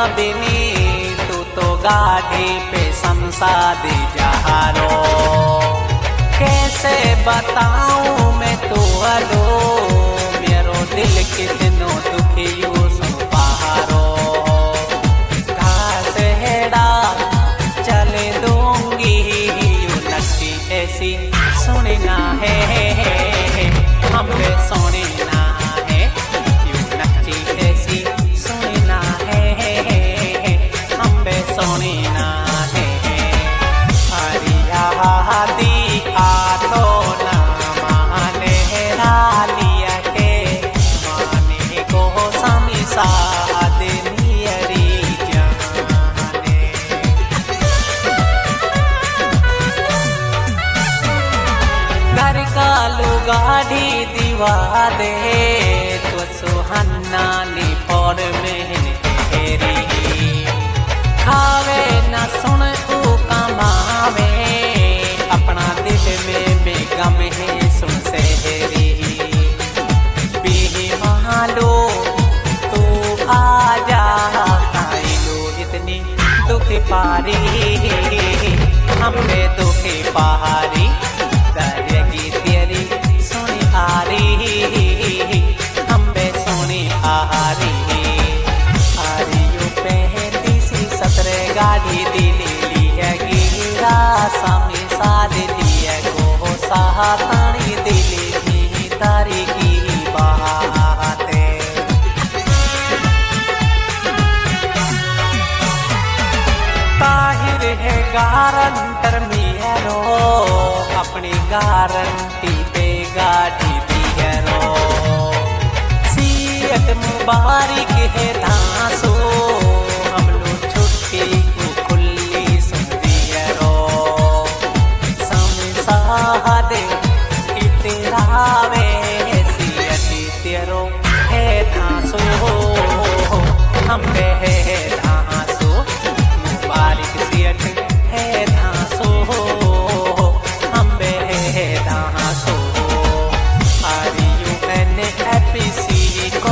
बिनी तू तो गाड़ी पे संसादी जहारो। कैसे बताऊं मैं तू अलो मेरो दिल कितनो दुखी सुन पहारो। घास हेड़ा चले दूंगी यू नक्की ऐसी सुनी ना है हमें सोनी ना है यू नक्की ऐसी सुनी ना है हमें सोनी ना है। हरिया दी आ तो ना माने लिया के माने को समी साद नियरी जाने। घर का लुगाड़ी दिवा दे तो सुहन्ना नी पौर में तेरी। खावे न सुन तू कमावे अपना दिल में बेगम है सुन सेहरी। भी मालो तू आजा लो इतनी दुख पारी हमें दुख पहाड़ी दरिया तेरी सुनी हारी हमें सुनी हारी। हारियों पे गाड़ी दिली लिया गिरा सामी साद लिया को सातानी दिली भी तारी की बाते। ताहिर है गारंटर मियरो अपनी गारंटी पे गाड़ी दियरो। सीयत मुबारक है धांसो हम लोग छुट्टी खुली सुनियरो। समसादे इतरावे सियती तेरो है धांसो हमें है धांसो मुबारक सियत है धांसो हमें है धांसो। APC को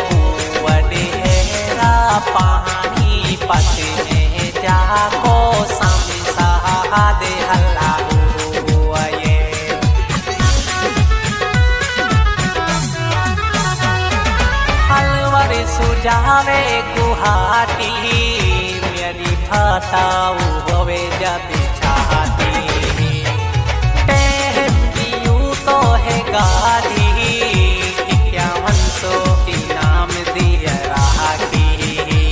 वडेरा पानी पतने जाको सामी सादे हल्ला हुआ ये। अलवर सुझावे गुहाटी मेरी फटाऊ होवे जब चाहती। टहम की यूं तो है गाड़ी इनाम दिया राखी।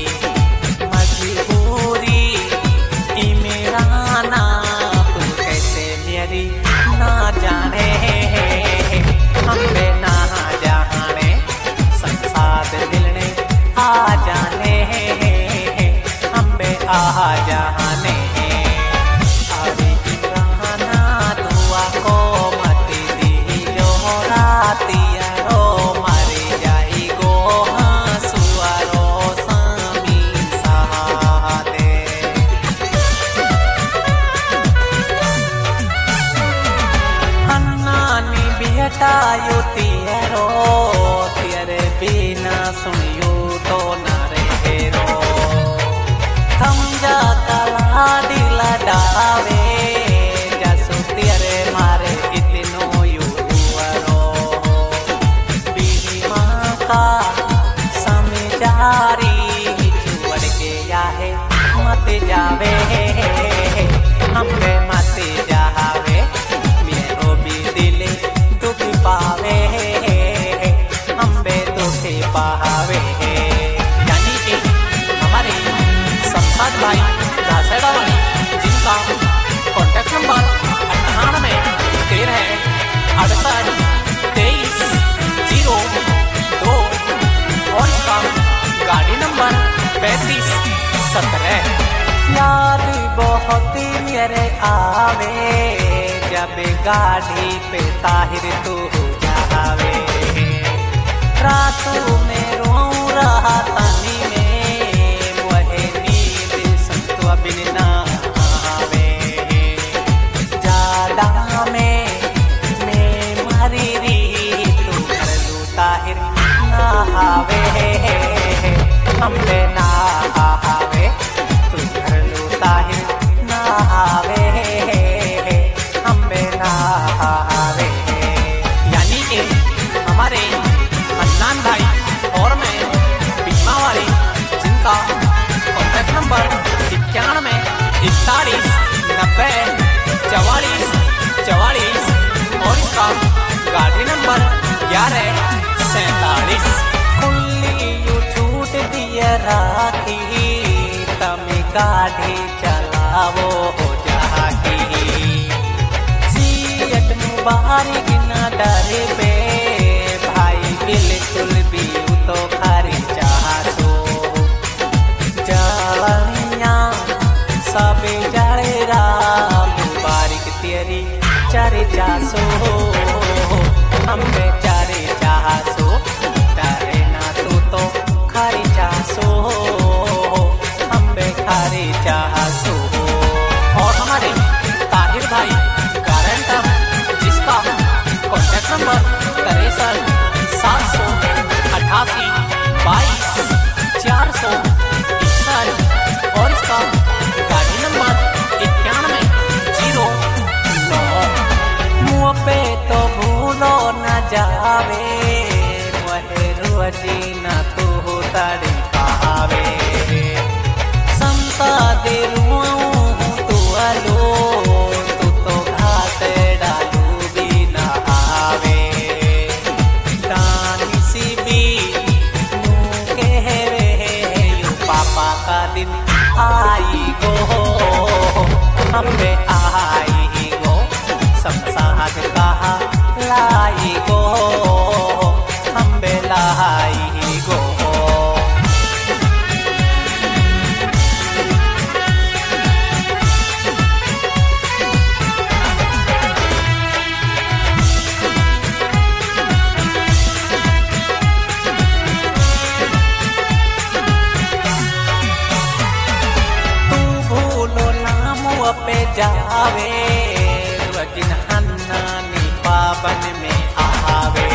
मजबूरी इमराना तू कैसे मेरी ना जाने हमें ना जाने संसाद मिलने आ जाने हमें आ जाने। अरे इमराना दुआ को मत दी जो रातिया रो यो तेरो तेरे बिना सुनियो तो न रहे रो। समझा कला दिला डावे जसो तेरे मारे इतनो यू रो। बीवी माँ का समझारी चुवड़ के या है मत जावे हमें मत जावे मेरो भी दिल दुख पावे हम्बे दुख पावे। यानी कि हमारे संसाद भाई दासेड़ा वाली जिनका कॉन्टैक्ट नंबर 98 63 68 02 और इसका गाड़ी नंबर 3517। याद बहुत मेरे आवे जब गाड़ी पे ताहिर तू जावे। रातों में रो रहा तनी में वही नींद संतवा बिन ना आवे। जादा में मरी री तू घर लू ताहिर ना आवे हमें ना हमारे हन्नान भाई और मैं बीमा वाले जिनका कॉन्टैक्ट नंबर 9141904444 और इसका गाड़ी नंबर 1147। खुली यू छूट दिया राखी तमे गाड़ी चलावो हो जाकी सीट मुबारक ना डरे बे भाई बिल्कुल भी तो खारी चाहसो जवानिया सब जड़े राम मुबारक तेरी चारे चासो हमें चारे चासो डरे ना तो खारी चासो हमें खारी चासो। और हमारे ताहिर भाई गारंटर जिसका कॉन्टैक्ट नंबर 63 88 22 461 और इसका गाड़ी नंबर 9109। मुँह पे तो भूलो न जावे वहे रोजी न तू तारी पावे संता दे तू अलो तू तो घास डालू भी न आवे दानी सी भी नू कहवे यू पापा का दिन आई गो हमें आई गो संसार कहा लाई गो हमें लाई गो। पे जावे वजिन हन्नानी पावन में आवे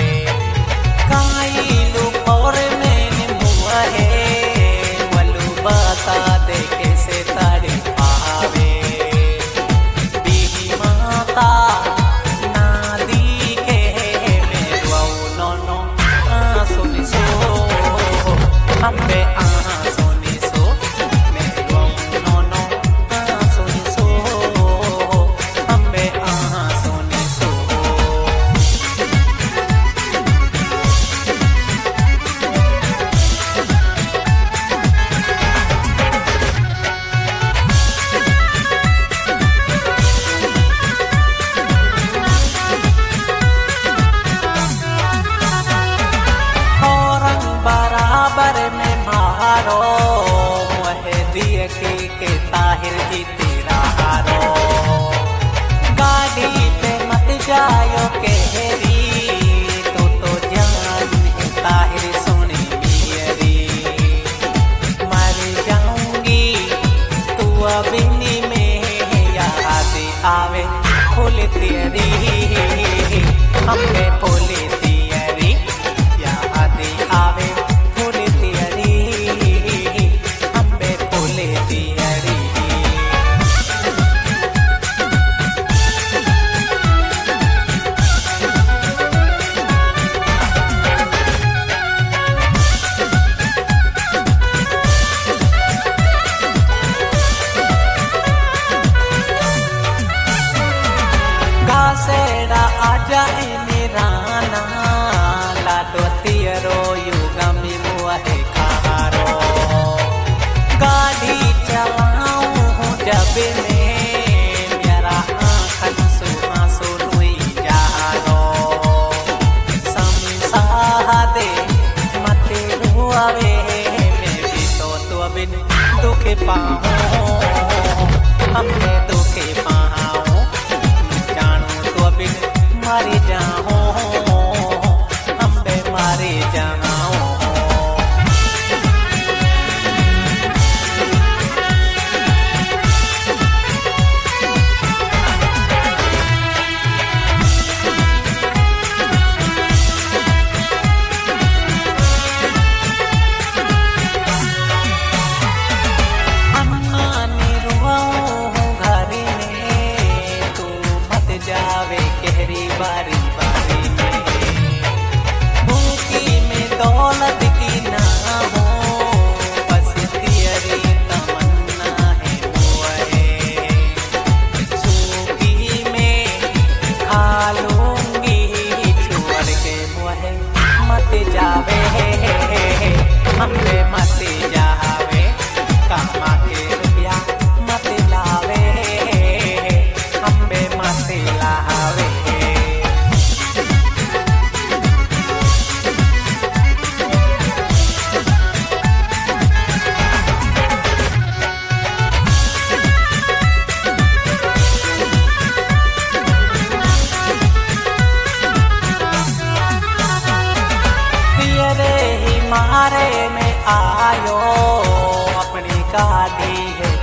काई लुकोर में मुहे वलु बता दे कैसे तारी पावे बीही माता नादी के मेरुआ नो सुनी सो हमें सुनी सो मेरुआ नो सुनी सो हमें सुनी सो। बराबर में मारो मोहे दिए के ताहिर जी तेरा हारो गाड़ी पे मत जायो केहरी तो जान है ताहिर सोनी मेरी मर जाऊंगी तू अबिनी में याद आवे फूल तेरी हमें फूल तेरी याद आवे फूल तेरी हमें फूल तेरी। घासेड़ा आजा मेरा ना लाडो तियरो युगमी मुहे खारो गाड़ी चलाऊं जब में मेरा आँखन सुहासो लुई जारो समसा दे मते रुआवे मैं भी तो बिन दुख पाऊं हमने दुख पाऊं जानू तो बिन मारे जाऊं हमें मारे जाऊं। अन्ना ने रुआऊं मारे में आयो अपनी गाड़ी है